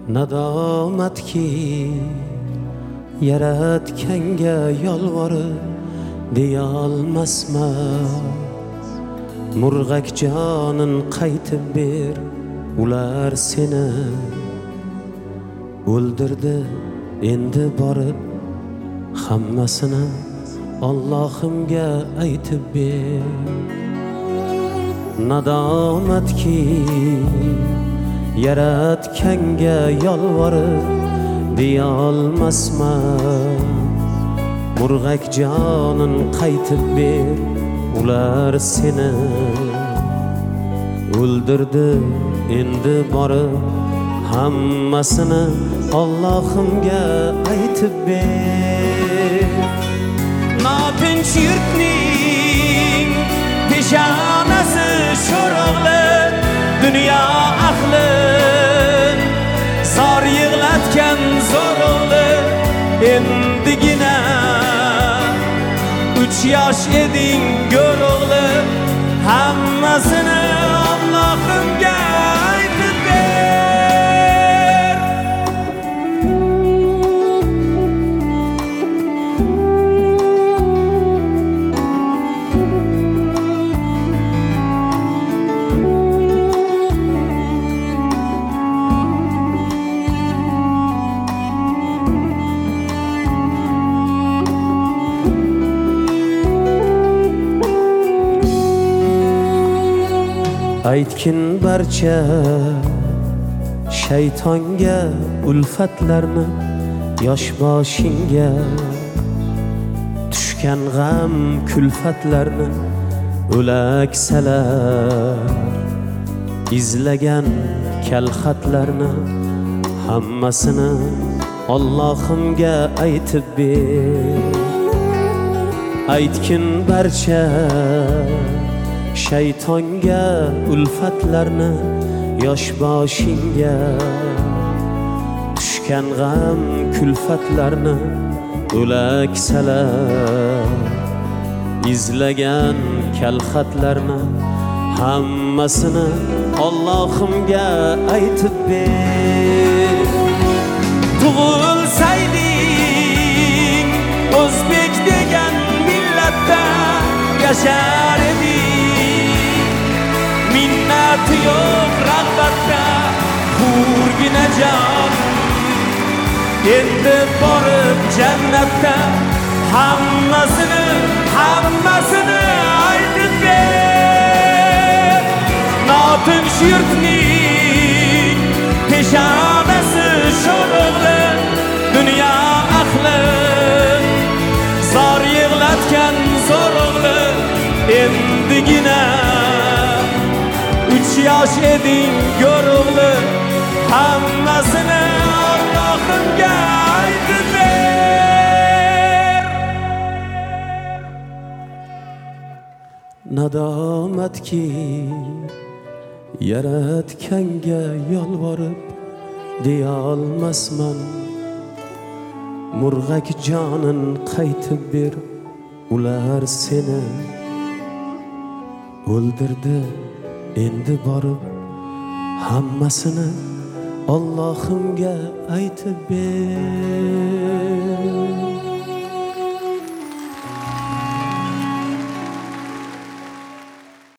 nadomatki yaratganga yolvorib deyolmasman. Murg'ak jonin qaytib ber, ular seni o'ldirdi, endi borib hammasini Allohimga aytib ber. Nadomatki yaratganga yolvorib deyolmasman. Murg'ak jonin qaytib ber, ular seni o'ldirdi, endi borib hammasini Allohimga aytib ber. Notinch yurtning peshonasi sho'rog'li dunyo ahli, zor yig'latgan zo'rog'li endigina 3 yosh eding go'rog'li, hammasini Allohimga aytib ber. Aytgin barcha shaytonga ulfatlarni, yosh boshingga tushgan g'am kulfatlarni o'laksalar, izlagan kalxatlarni hammasini Allohimga aytib ber. Aytgin barcha shaytonga ulfatlarni, yosh boshingga tushgan g'am kulfatlarni o'laksalar, izlagan kalxatlarni hammasini Allohimga aytib ber. Tug'ilsayding o'zbek degan millatda yashar eding, minnati yo'q rag'batda hurgina jon. Endi borib jannatda hammasini aytib ber. Notinch yurtning peshonasi sho'rog'li dunyo ahli, zor yig'latgan zo'rog'li endigina 3 yosh eding go'rog'li, hammasini Allohimga aytib ber. Nadomatki yaratganga yolvorib deyolmasman. Murg'ak jonin qaytib ber, ular seni o'ldirdi, endi borib hammasini Allohimga aytib ber.